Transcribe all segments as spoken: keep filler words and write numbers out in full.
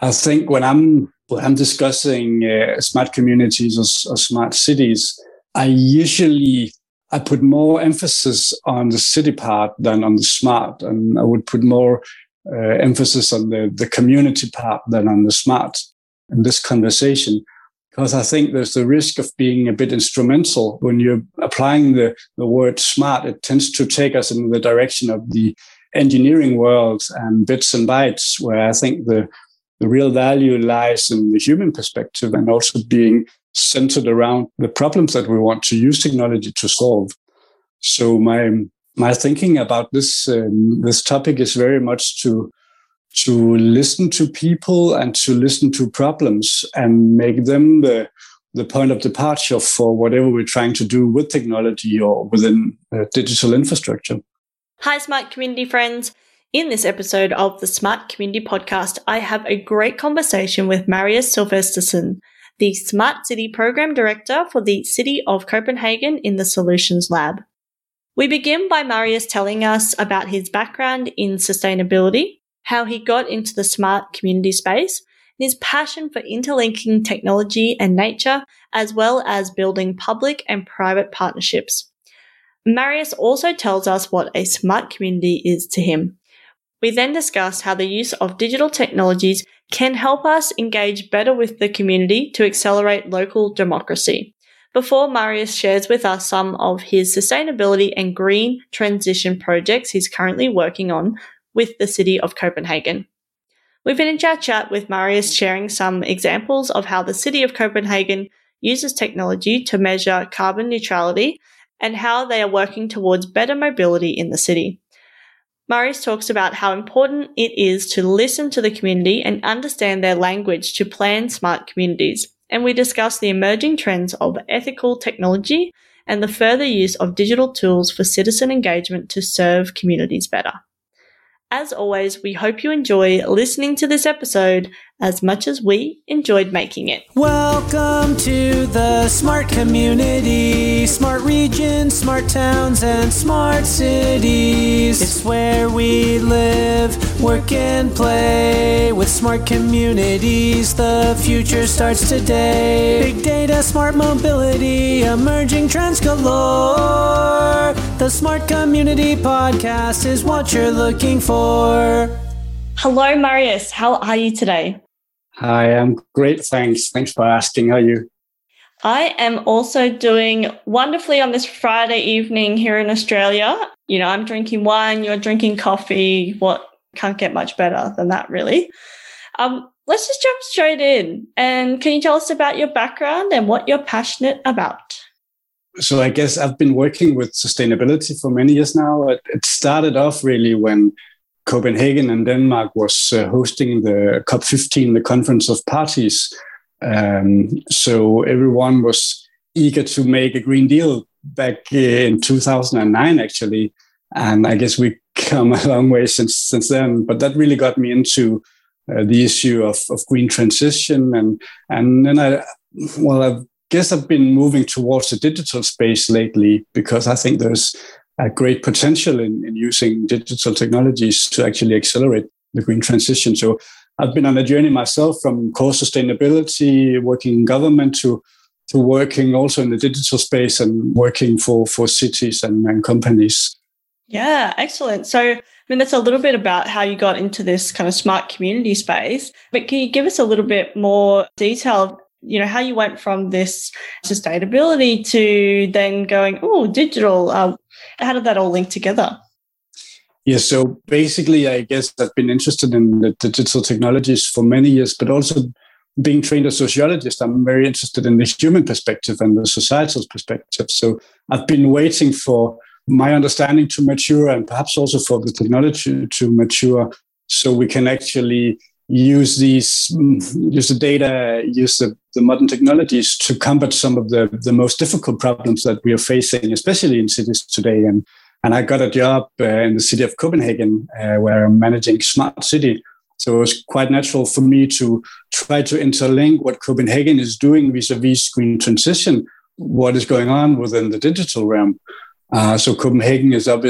I think when I'm when I'm discussing uh, smart communities or, or smart cities, I usually I put more emphasis on the city part than on the smart, and I would put more uh, emphasis on the, the community part than on the smart in this conversation, because I think there's the risk of being a bit instrumental when you're applying the, the word smart. It tends to take us in the direction of the engineering world and bits and bytes, where I think the the real value lies in the human perspective and also being centered around the problems that we want to use technology to solve. So my my thinking about this um, this topic is very much to to listen to people and to listen to problems and make them the the point of departure for whatever we're trying to do with technology or within uh, digital infrastructure. Hi, Smart Community friends. In this episode of the Smart Community Podcast, I have a great conversation with Marius Silvestersen, the Smart City Program Director for the City of Copenhagen in the Solutions Lab. We begin by Marius telling us about his background in sustainability, how he got into the smart community space, and his passion for interlinking technology and nature, as well as building public and private partnerships. Marius also tells us what a smart community is to him. We then discuss how the use of digital technologies can help us engage better with the community to accelerate local democracy, before Marius shares with us some of his sustainability and green transition projects he's currently working on with the City of Copenhagen. We finish our chat with Marius sharing some examples of how the City of Copenhagen uses technology to measure carbon neutrality and how they are working towards better mobility in the city. Marius talks about how important it is to listen to the community and understand their language to plan smart communities. And we discuss the emerging trends of ethical technology and the further use of digital tools for citizen engagement to serve communities better. As always, we hope you enjoy listening to this episode as much as we enjoyed making it. Welcome to the smart community, smart regions, smart towns, and smart cities. It's where we live, work, and play. With smart communities, the future starts today. Big data, smart mobility, emerging trends galore. The Smart Community Podcast is what you're looking for. Hello, Marius. How are you today? Hi, I'm great. Thanks. Thanks for asking. How are you? I am also doing wonderfully on this Friday evening here in Australia. You know, I'm drinking wine, you're drinking coffee. What can't get much better than that, really. Um, let's just jump straight in. And can you tell us about your background and what you're passionate about? So I guess I've been working with sustainability for many years now. It, it started off really when Copenhagen and Denmark was uh, hosting the COP fifteen, the Conference of Parties. Um, so everyone was eager to make a Green Deal back in two thousand nine, actually. And I guess we come a long way since since then. But that really got me into uh, the issue of, of green transition. And, and then I, well, I've guess I've been moving towards the digital space lately because I think there's a great potential in, in using digital technologies to actually accelerate the green transition. So I've been on a journey myself from core sustainability, working in government, to to working also in the digital space and working for, for cities and, and companies. Yeah, excellent. So, I mean, that's a little bit about how you got into this kind of smart community space, but can you give us a little bit more detail, you know, how you went from this sustainability to then going, oh, digital? Uh, how did that all link together? Yeah, so basically, I guess I've been interested in the digital technologies for many years, but also being trained as a sociologist, I'm very interested in the human perspective and the societal perspective. So I've been waiting for my understanding to mature and perhaps also for the technology to mature so we can actually use these, use the data, use the, the modern technologies to combat some of the, the most difficult problems that we are facing, especially in cities today. And and I got a job uh, in the city of Copenhagen, uh, where I'm managing Smart City. So it was quite natural for me to try to interlink what Copenhagen is doing vis-a-vis green transition, what is going on within the digital realm. Uh, so Copenhagen is obviously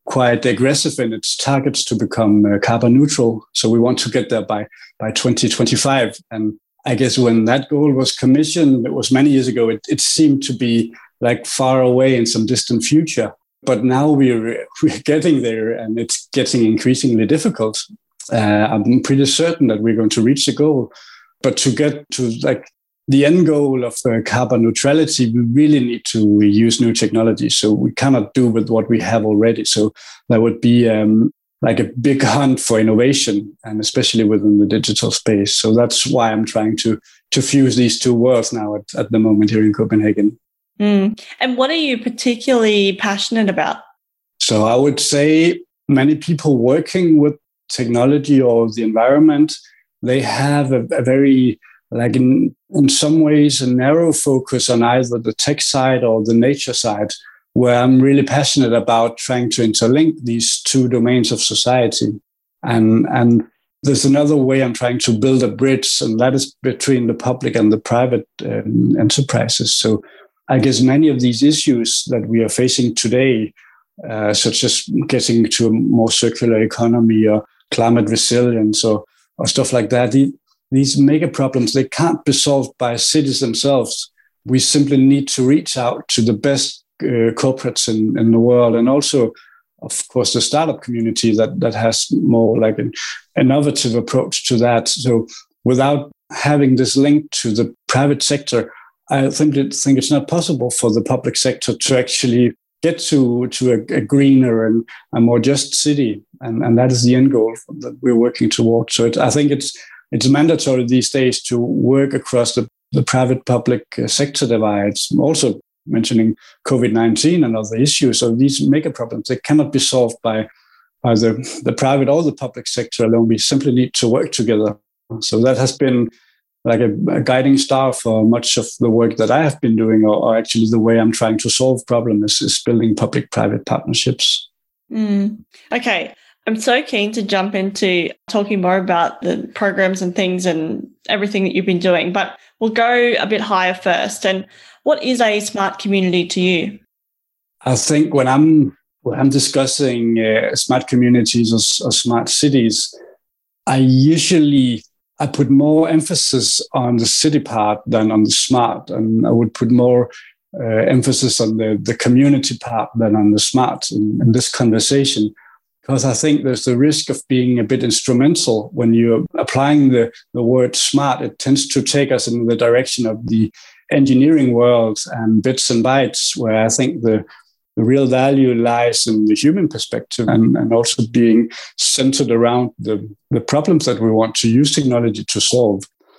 quite aggressive in its targets to become uh, carbon neutral. So we want to get there by, by twenty twenty-five. And I guess when that goal was commissioned, it was many years ago, it, it seemed to be like far away in some distant future. But now we're, we're getting there, and it's getting increasingly difficult. Uh, I'm pretty certain that we're going to reach the goal. But to get to like the end goal of uh, carbon neutrality, we really need to use new technology. So we cannot do with what we have already. So that would be um, like a big hunt for innovation, and especially within the digital space. So that's why I'm trying to to fuse these two worlds now at, at the moment here in Copenhagen. Mm. And what are you particularly passionate about? So I would say many people working with technology or the environment, they have a, a very, like in, in some ways, a narrow focus on either the tech side or the nature side, where I'm really passionate about trying to interlink these two domains of society. And, and there's another way I'm trying to build a bridge, and that is between the public and the private um, enterprises. So I guess many of these issues that we are facing today, uh, such as getting to a more circular economy or climate resilience or, or stuff like that, the, these mega problems, they can't be solved by cities themselves. We simply need to reach out to the best uh, corporates in, in the world, and also, of course, the startup community that, that has more like an innovative approach to that. So without having this link to the private sector, I think, it, think it's not possible for the public sector to actually get to, to a, a greener and a more just city. And, and that is the end goal that we're working towards. So it, I think it's it's mandatory these days to work across the, the private-public sector divides, also mentioning COVID nineteen and other issues. So these mega problems, they cannot be solved by, by the, the private or the public sector alone. We simply need to work together. So that has been like a, a guiding star for much of the work that I have been doing, or, or actually the way I'm trying to solve problems is, is building public-private partnerships. Mm. Okay. I'm so keen to jump into talking more about the programs and things and everything that you've been doing, but we'll go a bit higher first. And what is a smart community to you? I think when I'm when I'm discussing uh, smart communities or, or smart cities, I usually I put more emphasis on the city part than on the smart, and I would put more uh, emphasis on the, the community part than on the smart in, in this conversation. Because I think there's the risk of being a bit instrumental when you're applying the, the word smart. It tends to take us in the direction of the engineering world and bits and bytes, where I think the, the real value lies in the human perspective, and, and also being centered around the, the problems that we want to use technology to solve.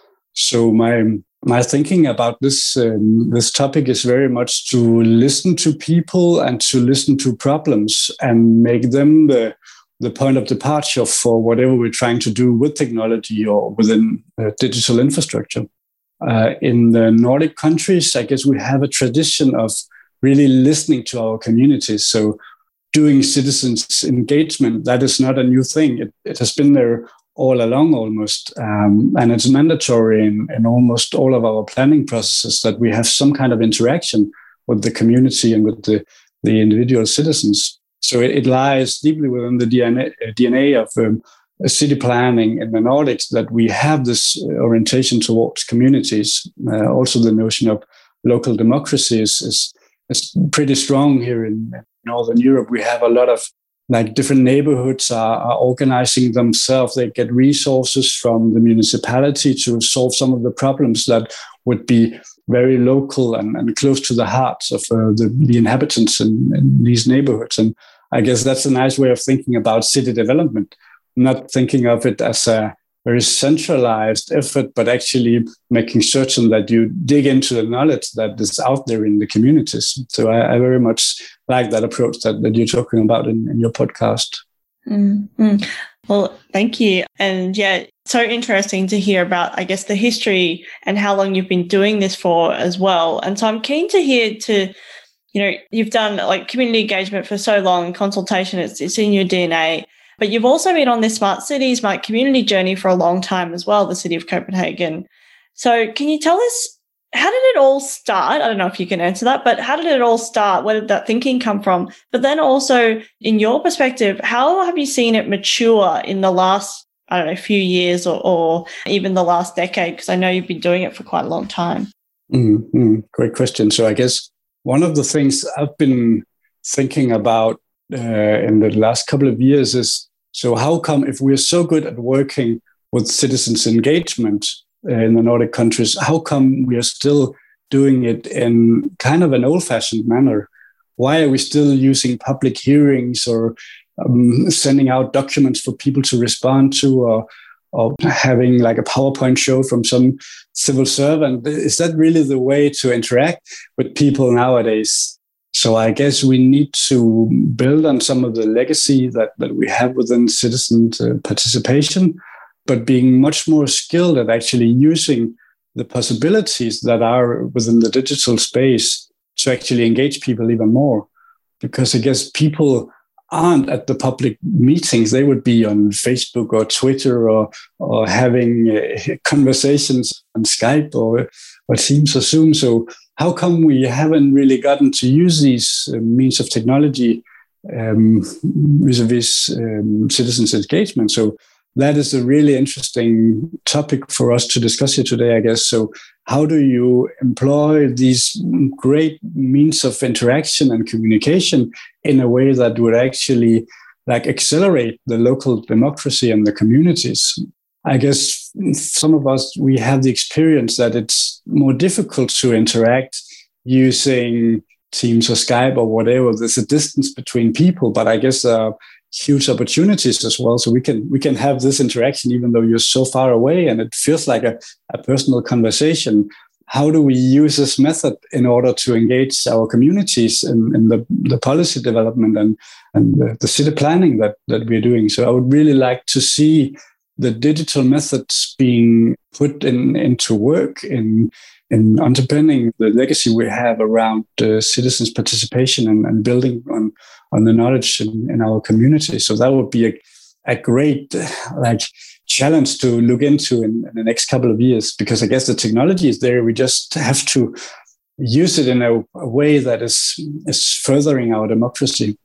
So my my thinking about this um, this topic is very much to listen to people and to listen to problems and make them the, the point of departure for whatever we're trying to do with technology or within uh, digital infrastructure. Uh, in the Nordic countries, I guess we have a tradition of really listening to our communities. So doing citizens engagement, that is not a new thing. It, it has been there all along almost. Um, and it's mandatory in, in almost all of our planning processes that we have some kind of interaction with the community and with the, the individual citizens. So it, it lies deeply within the D N A, D N A of um, city planning in the Nordics that we have this orientation towards communities. Uh, also the notion of local democracy is, is, is pretty strong here in Northern Europe. We have a lot of like different neighborhoods are, are organizing themselves. They get resources from the municipality to solve some of the problems that would be very local and, and close to the hearts of uh, the, the inhabitants in, in these neighborhoods. And I guess that's a nice way of thinking about city development, not thinking of it as a very centralized effort, but actually making certain that you dig into the knowledge that is out there in the communities. So I, I very much like that approach that, that you're talking about in, in your podcast. Mm-hmm. Well, thank you. And yeah, so interesting to hear about, I guess, the history and how long you've been doing this for as well. And so I'm keen to hear to, you know, you've done like community engagement for so long, consultation, it's, it's in your D N A. But you've also been on this smart city, smart community journey for a long time as well, the city of Copenhagen. So can you tell us how did it all start? I don't know if you can answer that, but how did it all start? Where did that thinking come from? But then also, in your perspective, how have you seen it mature in the last, I don't know, few years or, or even the last decade? Because I know you've been doing it for quite a long time. Mm-hmm. Great question. So I guess one of the things I've been thinking about uh, in the last couple of years is, so how come if we're so good at working with citizens' engagement in the Nordic countries, how come we are still doing it in kind of an old-fashioned manner? Why are we still using public hearings or um, sending out documents for people to respond to, or, or having like a PowerPoint show from some civil servant? Is that really the way to interact with people nowadays? So I guess we need to build on some of the legacy that, that we have within citizen uh, participation, but being much more skilled at actually using the possibilities that are within the digital space to actually engage people even more. Because I guess people aren't at the public meetings. They would be on Facebook or Twitter or or having uh, conversations on Skype or, or Teams or Zoom. So how come we haven't really gotten to use these uh, means of technology um, vis-a-vis um, citizens' engagement? So that is a really interesting topic for us to discuss here today, I guess. So how do you employ these great means of interaction and communication in a way that would actually like accelerate the local democracy and the communities? I guess some of us, we have the experience that it's more difficult to interact using Teams or Skype or whatever. There's a distance between people, but I guess there are huge opportunities as well. So we can we can have this interaction even though you're so far away and it feels like a, a personal conversation. How do we use this method in order to engage our communities in, in the, the policy development and, and the, the city planning that, that we're doing? So I would really like to see the digital methods being put in, into work in, in underpinning the legacy we have around uh, citizens' participation and, and building on, on the knowledge in, in our community. So that would be a, a great like challenge to look into in, in the next couple of years, because I guess the technology is there. We just have to use it in a, a way that is, is furthering our democracy.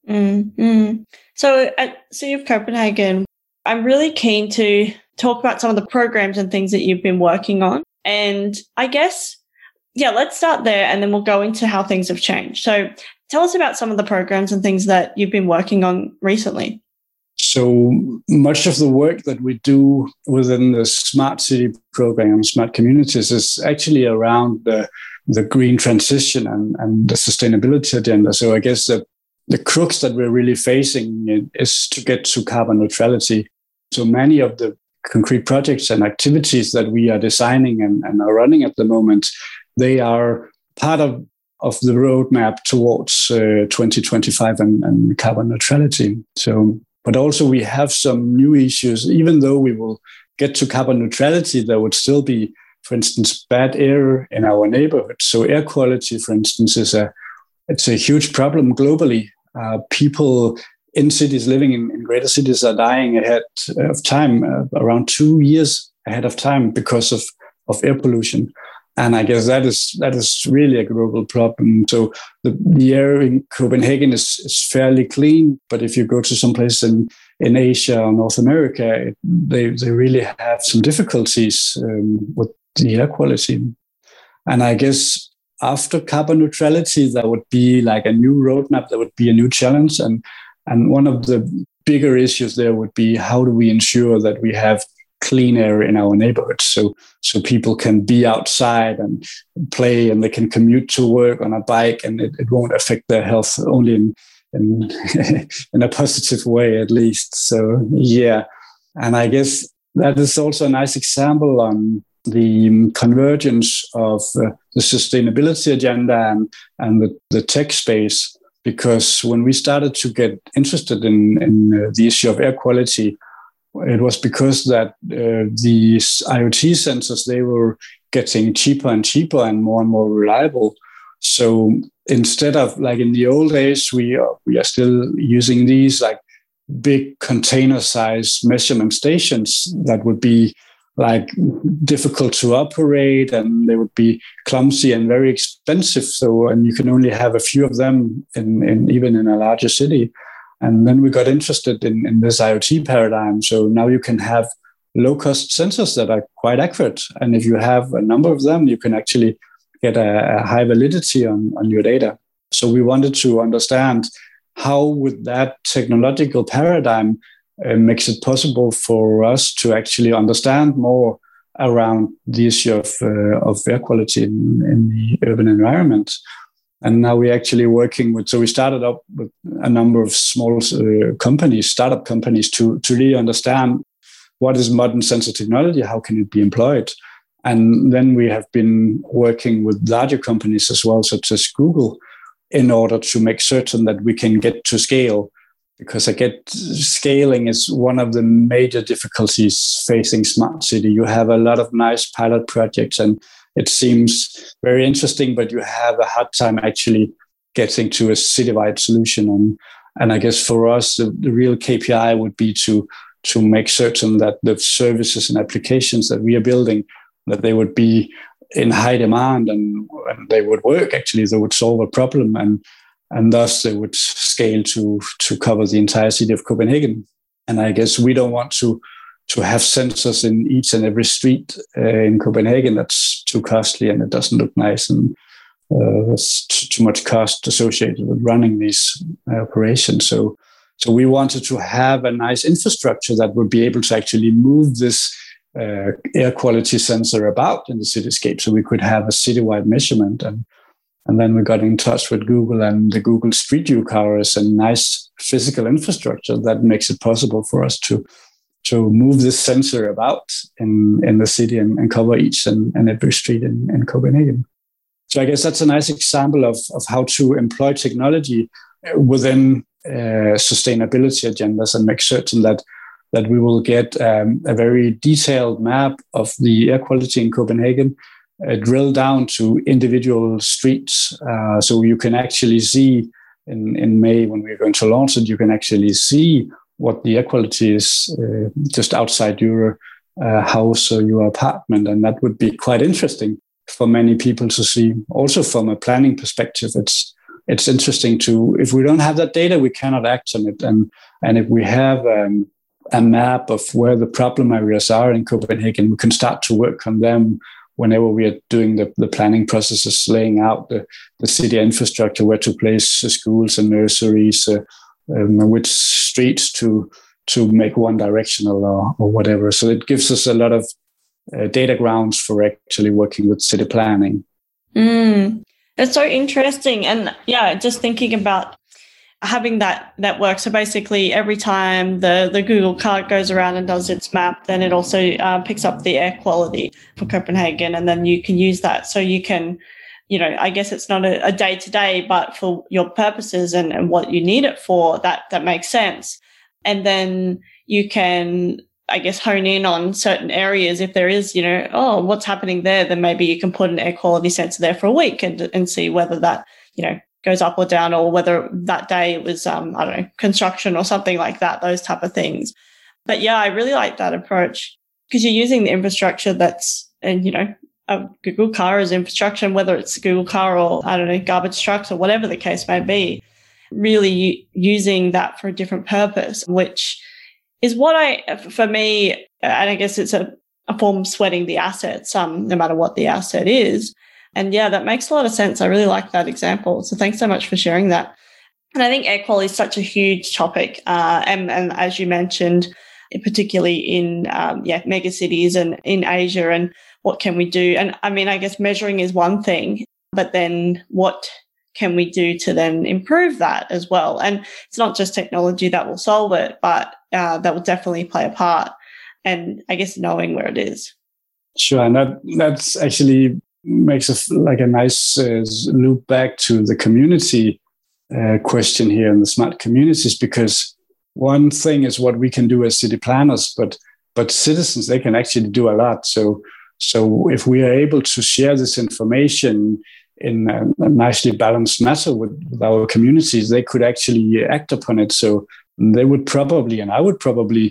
Mm-hmm. So at City of Copenhagen, I'm really keen to talk about some of the programs and things that you've been working on. And I guess, yeah, let's start there and then we'll go into how things have changed. So tell us about some of the programs and things that you've been working on recently. So much of the work that we do within the Smart City program, Smart Communities, is actually around the, the green transition and, and the sustainability agenda. So I guess the The crux that we're really facing is to get to carbon neutrality. So many of the concrete projects and activities that we are designing and, and are running at the moment, they are part of, of the roadmap towards uh, twenty twenty-five and, and carbon neutrality. So, but also we have some new issues. Even though we will get to carbon neutrality, there would still be, for instance, bad air in our neighborhood. So air quality, for instance, is a it's a huge problem globally. Uh, people in cities living in, in greater cities are dying ahead of time, uh, around two years ahead of time because of, of air pollution. And I guess that is that is really a global problem. So the, the air in Copenhagen is, is fairly clean, but if you go to some place in, in Asia or North America, it, they, they really have some difficulties um, with the air quality. And I guess after carbon neutrality, there would be like a new roadmap, there would be a new challenge. And, and one of the bigger issues there would be, how do we ensure that we have clean air in our neighborhoods? So, so people can be outside and play and they can commute to work on a bike and it, it won't affect their health, only in, in, in a positive way, at least. So, yeah. And I guess that is also a nice example on the convergence of uh, the sustainability agenda and, and the, the tech space, because when we started to get interested in, in uh, the issue of air quality, it was because that uh, these IoT sensors, they were getting cheaper and cheaper and more and more reliable. So instead of like in the old days, we are, we are still using these like big container size measurement stations that would be like difficult to operate, and they would be clumsy and very expensive. So, and you can only have a few of them in, in even in a larger city. And then we got interested in, in this IoT paradigm. So now you can have low-cost sensors that are quite accurate. And if you have a number of them, you can actually get a, a high validity on, on your data. So we wanted to understand how would that technological paradigm uh, makes it possible for us to actually understand more around the issue of, uh, of air quality in, in the urban environment. And now we're actually working with, so we started up with a number of small uh, companies, startup companies, to, to really understand what is modern sensor technology, how can it be employed? And then we have been working with larger companies as well, such as Google, in order to make certain that we can get to scale. Because I get scaling is one of the major difficulties facing smart city. You have a lot of nice pilot projects and it seems very interesting, but you have a hard time actually getting to a citywide solution. And, and I guess for us, the, the real K P I would be to, to make certain that the services and applications that we are building, that they would be in high demand and, and they would work, actually, they would solve a problem. And, and thus they would scale to, to cover the entire city of Copenhagen. And I guess we don't want to to have sensors in each and every street uh, in Copenhagen. That's too costly and it doesn't look nice, and uh, there's t- too much cost associated with running these uh, operations. So, so we wanted to have a nice infrastructure that would be able to actually move this uh, air quality sensor about in the cityscape, so we could have a citywide measurement. And and then we got in touch with Google, and the Google Street View car is a nice physical infrastructure that makes it possible for us to to move this sensor about in, in the city and, and cover each and, and every street in, in Copenhagen. So I guess that's a nice example of, of how to employ technology within uh, sustainability agendas and make certain that, that we will get um, a very detailed map of the air quality in Copenhagen, uh, drill down to individual streets. Uh, so you can actually see in, in May, when we're going to launch it, you can actually see what the air quality is uh, just outside your uh, house or your apartment. And that would be quite interesting for many people to see. Also from a planning perspective, it's it's interesting to, if we don't have that data, we cannot act on it. And, and if we have um, a map of where the problem areas are in Copenhagen, we can start to work on them whenever we are doing the, the planning processes, laying out the, the city infrastructure, where to place uh, schools and nurseries, uh, Um, which streets to to make one directional or, or whatever. So it gives us a lot of uh, data grounds for actually working with city planning. Mm, that's so interesting. And yeah, just thinking about having that that work. So basically every time the, the Google card goes around and does its map, then it also uh, picks up the air quality for Copenhagen. And then you can use that. So you can, you know, I guess it's not a, a day-to-day, but for your purposes and, and what you need it for, that, that makes sense. And then you can, I guess, hone in on certain areas. If there is, you know, oh, what's happening there, then maybe you can put an air quality sensor there for a week and, and see whether that, you know, goes up or down, or whether that day it was, um, I don't know, construction or something like that, those type of things. But yeah, I really like that approach, because you're using the infrastructure that's, and, you know, a Google car as infrastructure, whether it's Google car or, I don't know, garbage trucks or whatever the case may be, really using that for a different purpose, which is what I, for me, and I guess it's a, a form of sweating the assets, um, no matter what the asset is. And yeah, that makes a lot of sense. I really like that example. So thanks so much for sharing that. And I think air quality is such a huge topic. Uh, and, and as you mentioned, particularly in, um, yeah, mega cities and in Asia, and what can we do? And I mean, I guess measuring is one thing, but then what can we do to then improve that as well? And it's not just technology that will solve it, but uh, that will definitely play a part. And I guess knowing where it is. Sure. And that that's actually makes a, like a nice uh, loop back to the community uh, question here in the smart communities, because one thing is what we can do as city planners, but but citizens, they can actually do a lot. So so if we are able to share this information in a, a nicely balanced manner with, with our communities, they could actually act upon it. So they would probably, and I would probably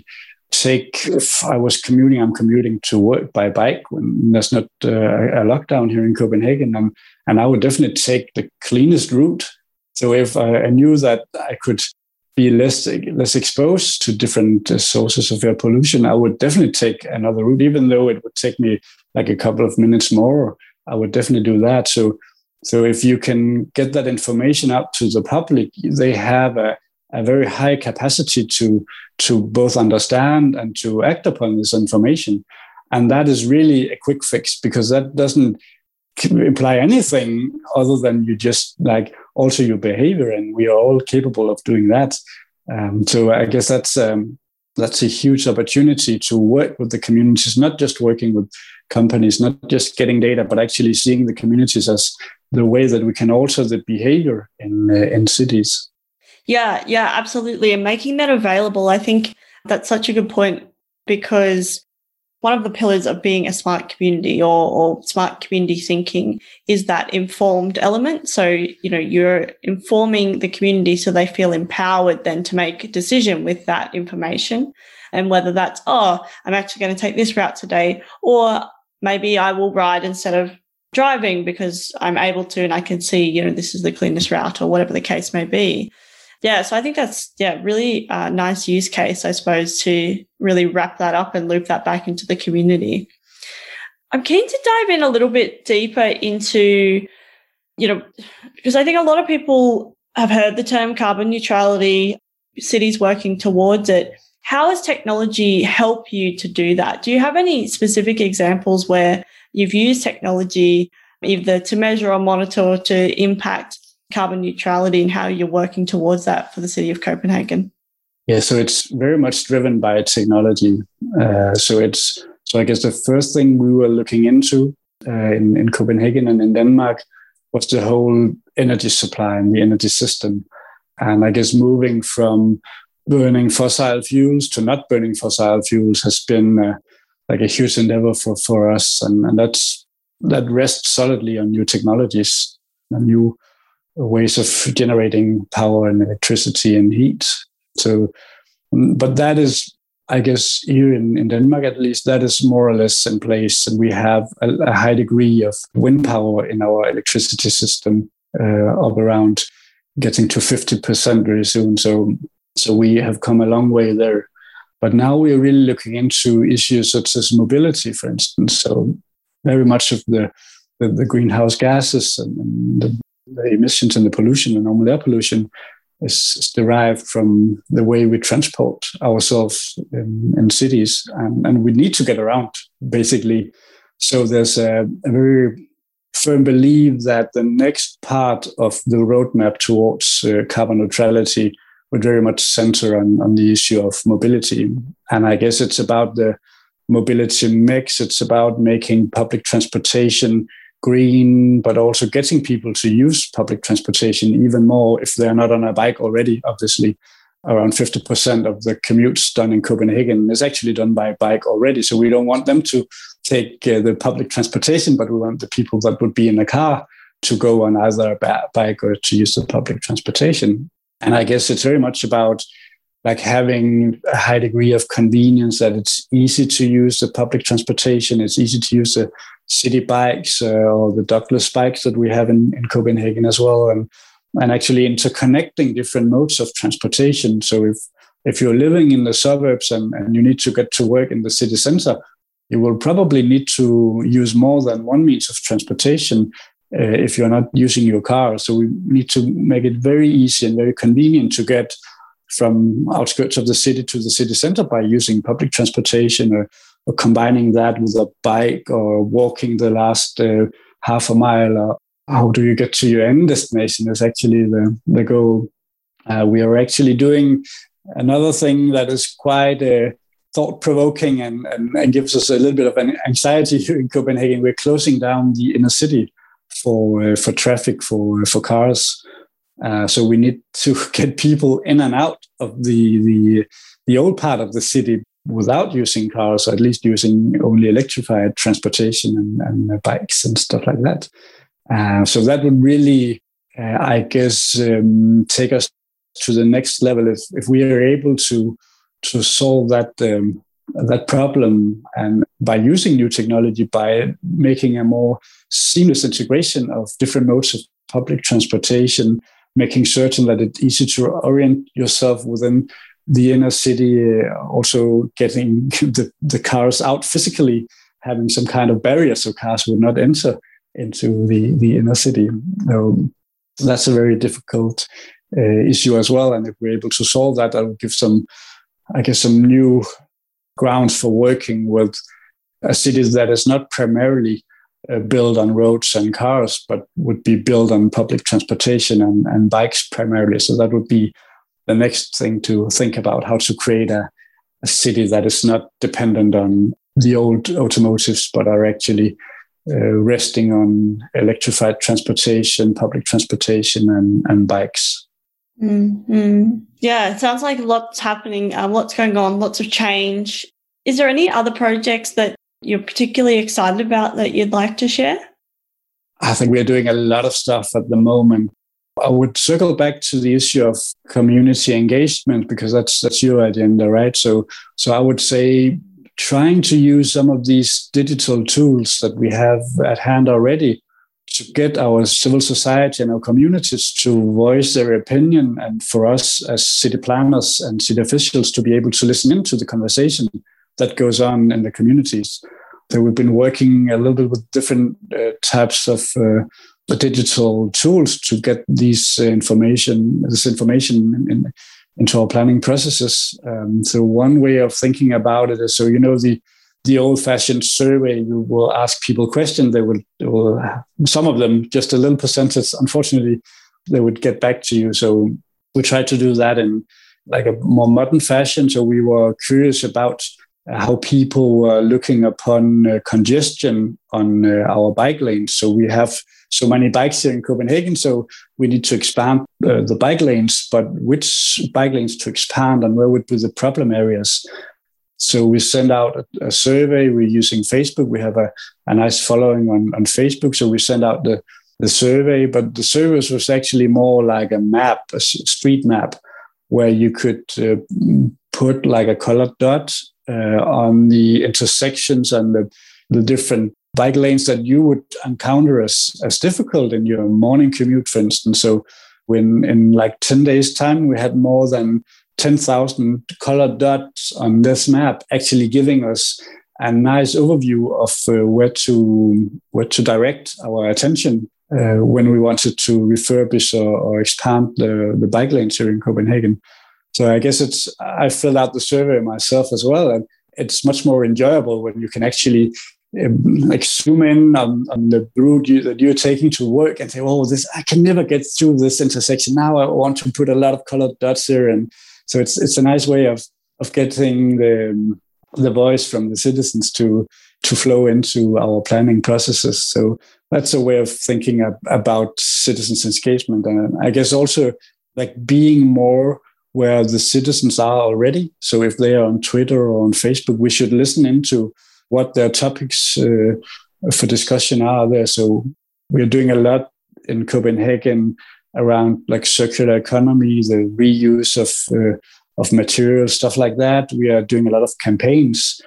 take, if I was commuting, I'm commuting to work by bike when there's not uh, a lockdown here in Copenhagen. Um, and I would definitely take the cleanest route. So if I, I knew that I could be less less exposed to different uh, sources of air pollution, I would definitely take another route, even though it would take me like a couple of minutes more. I would definitely do that. So, so if you can get that information out to the public, they have a, a very high capacity to to both understand and to act upon this information. And that is really a quick fix, because that doesn't imply anything other than you just like alter your behavior, and we are all capable of doing that. Um, so I guess that's um, that's a huge opportunity to work with the communities, not just working with companies, not just getting data, but actually seeing the communities as the way that we can alter the behavior in uh, in cities. Yeah, yeah, absolutely. And making that available, I think that's such a good point, because one of the pillars of being a smart community or, or smart community thinking is that informed element. So, you know, you're informing the community so they feel empowered then to make a decision with that information. And whether that's, oh, I'm actually going to take this route today, or maybe I will ride instead of driving because I'm able to and I can see, you know, this is the cleanest route, or whatever the case may be. Yeah, so I think that's, yeah, really uh, nice use case, I suppose, to really wrap that up and loop that back into the community. I'm keen to dive in a little bit deeper into, you know, because I think a lot of people have heard the term carbon neutrality, cities working towards it. How has technology helped you to do that? Do you have any specific examples where you've used technology either to measure or monitor or to impact carbon neutrality, and how you're working towards that for the city of Copenhagen? Yeah, so it's very much driven by technology. Uh, so it's so I guess the first thing we were looking into uh, in, in Copenhagen and in Denmark was the whole energy supply and the energy system. And I guess moving from burning fossil fuels to not burning fossil fuels has been uh, like a huge endeavor for, for us. And, and that's that rests solidly on new technologies and new ways of generating power and electricity and heat. So, but that is, I guess, here in, in Denmark at least, that is more or less in place. And we have a, a high degree of wind power in our electricity system, uh, of around getting to fifty percent very soon. So, so we have come a long way there. But now we're really looking into issues such as mobility, for instance. So very much of the, the, the greenhouse gases and, and the the emissions and the pollution, the normal air pollution, is, is derived from the way we transport ourselves in, in cities. And, and we need to get around, basically. So there's a, a very firm belief that the next part of the roadmap towards uh, carbon neutrality would very much center on, on the issue of mobility. And I guess it's about the mobility mix. It's about making public transportation green, but also getting people to use public transportation even more if they're not on a bike already. Obviously, around fifty percent of the commutes done in Copenhagen is actually done by bike already. So we don't want them to take uh, the public transportation, but we want the people that would be in a car to go on either a bike or to use the public transportation. And I guess it's very much about like having a high degree of convenience, that it's easy to use the public transportation. It's easy to use the city bikes uh, or the Douglas bikes that we have in, in Copenhagen as well. And, and actually interconnecting different modes of transportation. So if, if you're living in the suburbs and, and you need to get to work in the city center, you will probably need to use more than one means of transportation uh, if you're not using your car. So we need to make it very easy and very convenient to get from outskirts of the city to the city center by using public transportation, or, or combining that with a bike, or walking the last uh, half a mile. Or how do you get to your end destination is actually the, the goal. Uh, we are actually doing another thing that is quite uh, thought-provoking and, and, and gives us a little bit of an anxiety here in Copenhagen. We're closing down the inner city for uh, for traffic, for for cars. Uh, so we need to get people in and out of the, the the old part of the city without using cars, or at least using only electrified transportation and, and bikes and stuff like that. Uh, so that would really, uh, I guess, um, take us to the next level. If, if we are able to to solve that um, that problem, and by using new technology, by making a more seamless integration of different modes of public transportation, making certain that it's easy to orient yourself within the inner city, uh, also getting the, the cars out physically, having some kind of barrier so cars would not enter into the, the inner city. Um, that's a very difficult uh, issue as well. And if we're able to solve that, that would give some, I guess, some new grounds for working with a city that is not primarily uh, built on roads and cars, but would be built on public transportation and, and bikes primarily. So that would be the next thing to think about, how to create a, a city that is not dependent on the old automotives, but are actually uh, resting on electrified transportation, public transportation, and, and bikes. Mm-hmm. Yeah, it sounds like lots happening, um, lots going on, lots of change. Is there any other projects that you're particularly excited about that you'd like to share? I think we're doing a lot of stuff at the moment. I would circle back to the issue of community engagement, because that's that's your agenda, right? So, so I would say trying to use some of these digital tools that we have at hand already to get our civil society and our communities to voice their opinion, and for us as city planners and city officials to be able to listen into the conversation that goes on in the communities. So we've been working a little bit with different uh, types of uh, digital tools to get these uh, information, this information in, in, into our planning processes. Um, so one way of thinking about it is, so you know, the the old-fashioned survey, you will ask people questions. They will, they will, some of them, just a little percentage, unfortunately, they would get back to you. So we tried to do that in like a more modern fashion. So we were curious about how people were looking upon uh, congestion on uh, our bike lanes. So we have so many bikes here in Copenhagen, so we need to expand uh, the bike lanes, but which bike lanes to expand and where would be the problem areas? So we send out a, a survey. We're using Facebook. We have a, a nice following on, on Facebook. So we send out the, the survey, but the service was actually more like a map, a street map, where you could uh, put like a colored dot uh, on the intersections and the, the different bike lanes that you would encounter as, as difficult in your morning commute, for instance. So when in like ten days time, we had more than ten thousand colored dots on this map, actually giving us a nice overview of uh, where to where to direct our attention uh, when we wanted to refurbish or, or expand the, the bike lanes here in Copenhagen. So I guess it's I filled out the survey myself as well, and it's much more enjoyable when you can actually um, like zoom in on, on the route you, that you're taking to work and say, "Oh, this I can never get through this intersection. Now I want to put a lot of colored dots here." And so it's it's a nice way of of getting the the voice from the citizens to to flow into our planning processes. So that's a way of thinking ab- about citizens' engagement, and I guess also like being more where the citizens are already. So if they are on Twitter or on Facebook, we should listen into what their topics uh, for discussion are there. So we're doing a lot in Copenhagen around like circular economy, the reuse of uh, of materials, stuff like that. We are doing a lot of campaigns,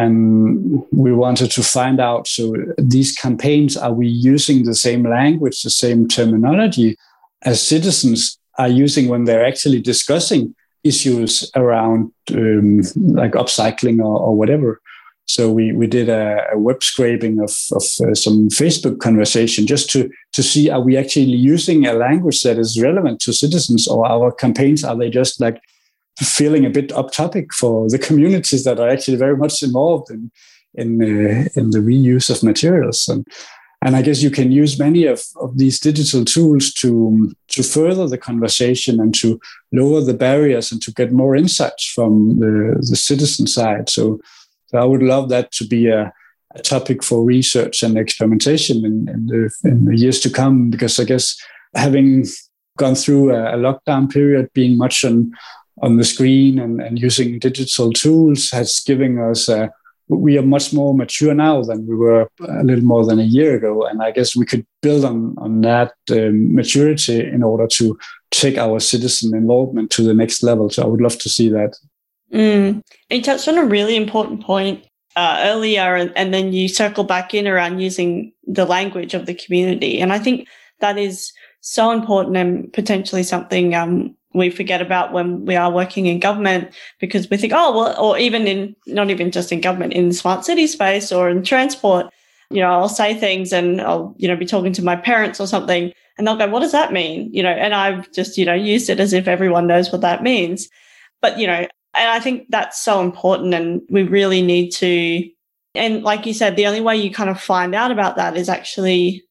and we wanted to find out, so these campaigns, are we using the same language, the same terminology as citizens are using when they're actually discussing issues around um, like upcycling or, or whatever. So we, we did a, a web scraping of, of uh, some Facebook conversation just to, to see, are we actually using a language that is relevant to citizens, or our campaigns, are they just like feeling a bit off topic for the communities that are actually very much involved in in, uh, in the reuse of materials? And and I guess you can use many of, of these digital tools to to further the conversation and to lower the barriers and to get more insights from the, the citizen side. So So I would love that to be a, a topic for research and experimentation in, in, the, in the years to come, because I guess having gone through a, a lockdown period, being much on, on the screen and, and using digital tools has given us, a, we are much more mature now than we were a little more than a year ago. And I guess we could build on, on that um, maturity in order to take our citizen involvement to the next level. So I would love to see that. Mm. You touched on a really important point uh, earlier, and, and then you circle back in around using the language of the community. And I think that is so important and potentially something um, we forget about when we are working in government, because we think, oh, well, or even in, not even just in government, in the smart city space or in transport, you know, I'll say things and I'll, you know, be talking to my parents or something and they'll go, what does that mean? You know, and I've just, you know, used it as if everyone knows what that means. But, you know, and I think that's so important, and we really need to, and like you said, the only way you kind of find out about that is actually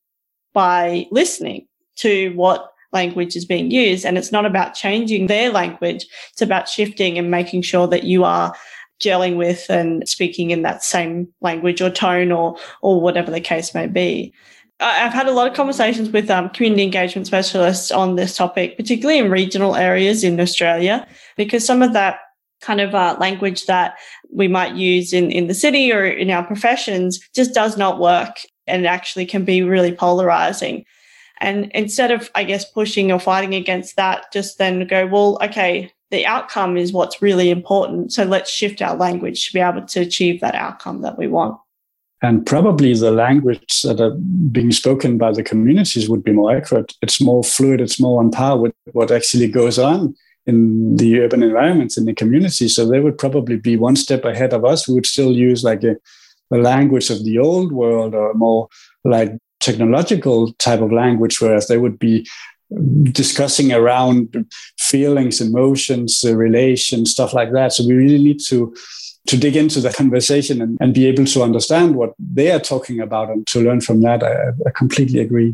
by listening to what language is being used. And it's not about changing their language. It's about shifting and making sure that you are gelling with and speaking in that same language or tone or or whatever the case may be. I've had a lot of conversations with um, community engagement specialists on this topic, particularly in regional areas in Australia, because some of that kind of uh, language that we might use in, in the city or in our professions just does not work and actually can be really polarizing. And instead of, I guess, pushing or fighting against that, just then go, well, okay, the outcome is what's really important. So let's shift our language to be able to achieve that outcome that we want. And probably the language that are being spoken by the communities would be more accurate. It's more fluid. It's more on par with what actually goes on in the urban environments, in the community. So they would probably be one step ahead of us. We would still use like a, the language of the old world, or more like technological type of language, whereas they would be discussing around feelings, emotions, uh, relations, stuff like that. So we really need to to dig into the conversation and, and be able to understand what they are talking about and to learn from that. I, I completely agree.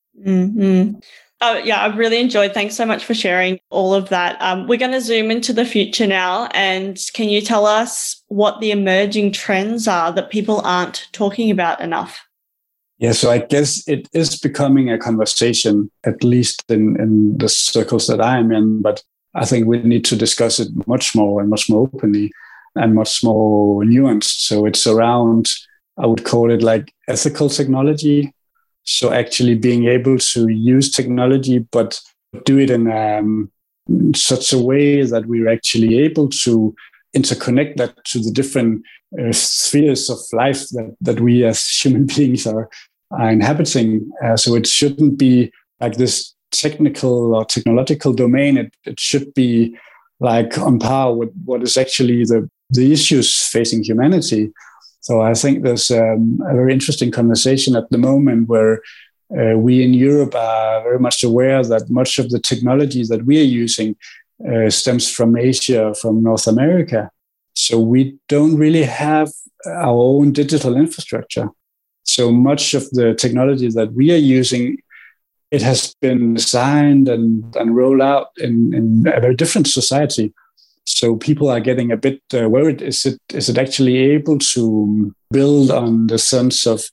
Mm-hmm. Oh, yeah, I've really enjoyed. Thanks so much for sharing all of that. Um, we're going to zoom into the future now. And can you tell us what the emerging trends are that people aren't talking about enough? Yeah, so I guess it is becoming a conversation, at least in, in the circles that I'm in. But I think we need to discuss it much more and much more openly and much more nuanced. So it's around, I would call it like ethical technology. So actually being able to use technology, but do it in um, such a way that we're actually able to interconnect that to the different uh, spheres of life that, that we as human beings are, are inhabiting. Uh, so it shouldn't be like this technical or technological domain. It, it should be like on par with what is actually the, the issues facing humanity. So I think there's um, a very interesting conversation at the moment where uh, we in Europe are very much aware that much of the technology that we are using uh, stems from Asia, from North America. So we don't really have our own digital infrastructure. So much of the technology that we are using, it has been designed and, and rolled out in, in a very different society. So people are getting a bit uh, worried. Is it is it actually able to build on the sense of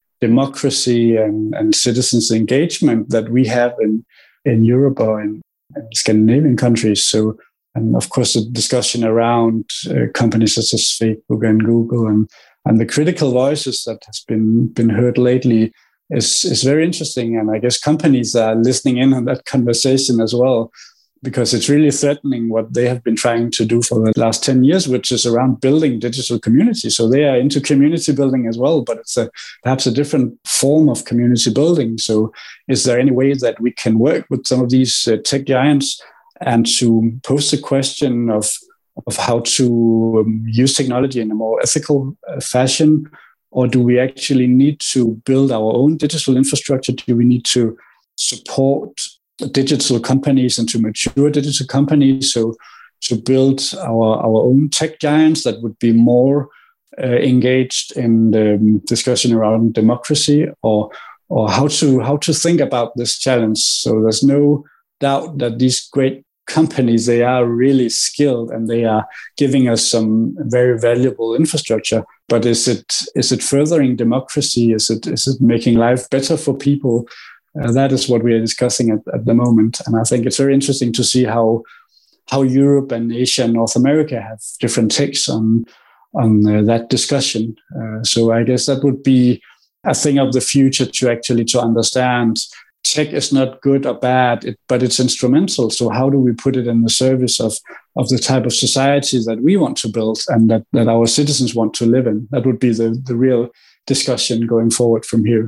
democracy and, and citizens' engagement that we have in, in Europe or in, in Scandinavian countries? So, and of course, the discussion around uh, companies such as Facebook and Google and, and the critical voices that has been, been heard lately is, is very interesting. And I guess companies are listening in on that conversation as well, because it's really threatening what they have been trying to do for the last ten years, which is around building digital communities. So they are into community building as well, but it's a, perhaps a different form of community building. So is there any way that we can work with some of these uh, tech giants and to pose the question of, of how to um, use technology in a more ethical uh, fashion? Or do we actually need to build our own digital infrastructure? Do we need to support digital companies and to mature digital companies, so to build our, our own tech giants that would be more uh, engaged in the discussion around democracy, or or how to how to think about this challenge? So there's no doubt that these great companies, they are really skilled and they are giving us some very valuable infrastructure. But is it is it furthering democracy? Is it is it making life better for people? Uh, that is what we are discussing at, at the moment. And I think it's very interesting to see how how Europe and Asia and North America have different takes on, on uh, that discussion. Uh, so I guess that would be a thing of the future, to actually to understand tech is not good or bad, it, but it's instrumental. So how do we put it in the service of, of the type of society that we want to build and that, that our citizens want to live in. That would be the, the real discussion going forward from here.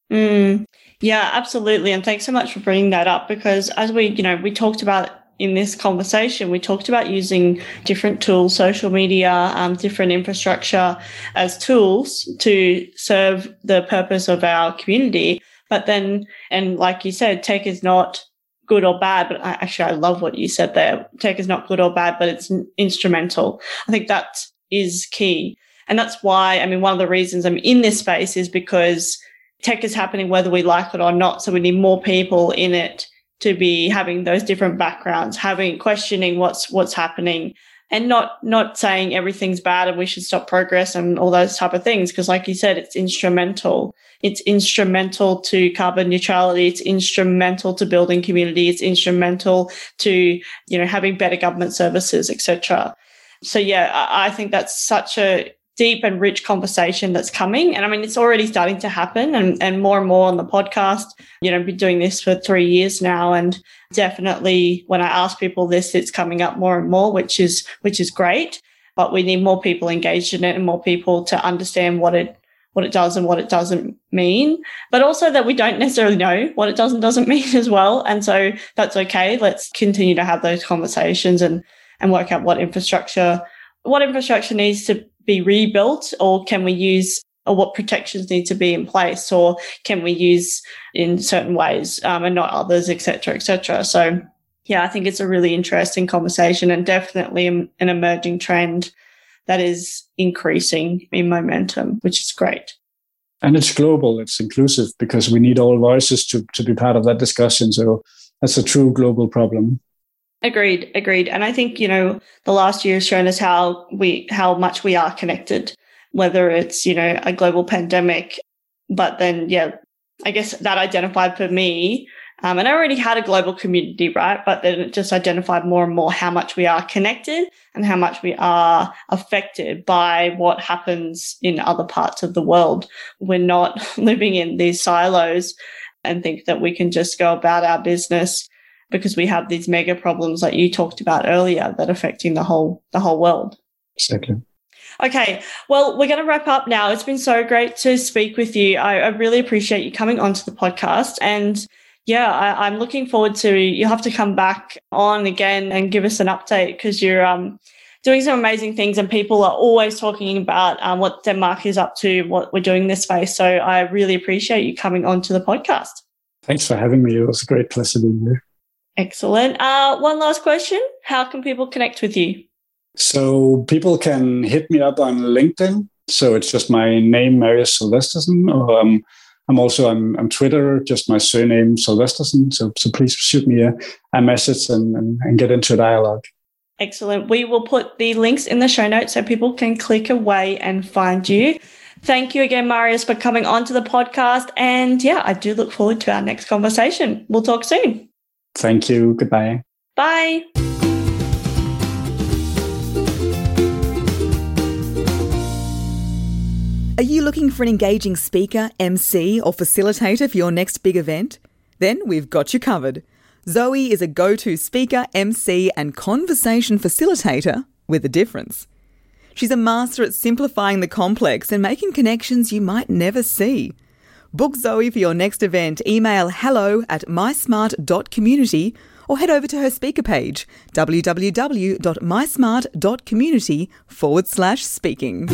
Mm, yeah, absolutely. And thanks so much for bringing that up, because as we, you know, we talked about in this conversation, we talked about using different tools, social media, um, different infrastructure as tools to serve the purpose of our community. But then, and like you said, tech is not good or bad, but I, actually I love what you said there. Tech is not good or bad, but it's instrumental. I think that is key. And that's why, I mean, one of the reasons I'm in this space is because tech is happening whether we like it or not. So we need more people in it to be having those different backgrounds, having questioning what's what's happening, and not not saying everything's bad and we should stop progress and all those type of things. Because like you said, it's instrumental. It's instrumental to carbon neutrality. It's instrumental to building community. It's instrumental to, you know, having better government services, et cetera. So yeah, I, I think that's such a deep and rich conversation that's coming. And I mean, it's already starting to happen, and, and more and more on the podcast. You know, I've been doing this for three years now. And definitely when I ask people this, it's coming up more and more, which is, which is great. But we need more people engaged in it and more people to understand what it, what it does and what it doesn't mean, but also that we don't necessarily know what it does and doesn't mean as well. And so that's okay. Let's continue to have those conversations and, and work out what infrastructure, what infrastructure needs to be rebuilt, or can we use, or what protections need to be in place, or can we use in certain ways um, and not others, et cetera, et cetera. So yeah, I think it's a really interesting conversation and definitely an emerging trend that is increasing in momentum, which is great. And it's global, it's inclusive, because we need all voices to, to be part of that discussion. So that's a true global problem. Agreed, agreed. And I think, you know, the last year has shown us how we, how much we are connected, whether it's, you know, a global pandemic, but then, yeah, I guess that identified for me, um, and I already had a global community, right? But then it just identified more and more how much we are connected and how much we are affected by what happens in other parts of the world. We're not living in these silos and think that we can just go about our business because we have these mega problems like you talked about earlier that are affecting the whole the whole world. Exactly. Okay, well, we're going to wrap up now. It's been so great to speak with you. I, I really appreciate you coming onto the podcast. And yeah, I, I'm looking forward to, you'll have to come back on again and give us an update, because you're um, doing some amazing things and people are always talking about um, what Denmark is up to, what we're doing in this space. So I really appreciate you coming onto the podcast. Thanks for having me. It was a great pleasure being here. Excellent. Uh, one last question. How can people connect with you? So people can hit me up on LinkedIn. So it's just my name, Marius Silvestersen. Or um, I'm also on, on Twitter, just my surname, Silvestersen. So, so please shoot me a, a message and, and, and get into a dialogue. Excellent. We will put the links in the show notes so people can click away and find you. Thank you again, Marius, for coming onto the podcast. And yeah, I do look forward to our next conversation. We'll talk soon. Thank you. Goodbye. Bye. Are you looking for an engaging speaker, M C, or facilitator for your next big event? Then we've got you covered. Zoe is a go-to speaker, M C, and conversation facilitator with a difference. She's a master at simplifying the complex and making connections you might never see. Book Zoe for your next event. Email hello at mysmart.community or head over to her speaker page, www.mysmart.community forward slash speaking.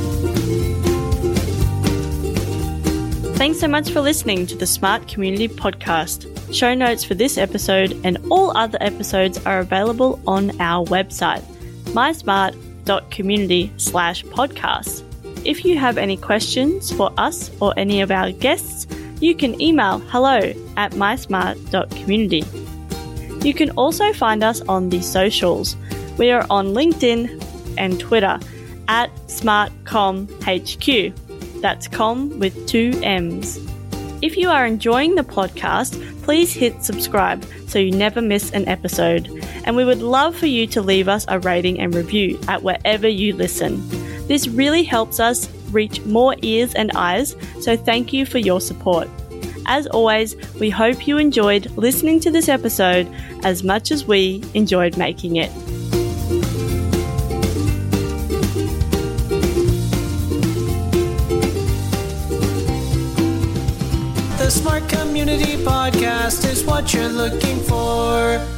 Thanks so much for listening to the Smart Community Podcast. Show notes for this episode and all other episodes are available on our website, mysmart.community slash podcasts. If you have any questions for us or any of our guests, you can email hello at mysmart.community. You can also find us on the socials. We are on LinkedIn and Twitter at SmartComHQ. That's com with two M's. If you are enjoying the podcast, please hit subscribe so you never miss an episode. And we would love for you to leave us a rating and review at wherever you listen. This really helps us reach more ears and eyes, so thank you for your support. As always, we hope you enjoyed listening to this episode as much as we enjoyed making it. Smart Community Podcast is what you're looking for.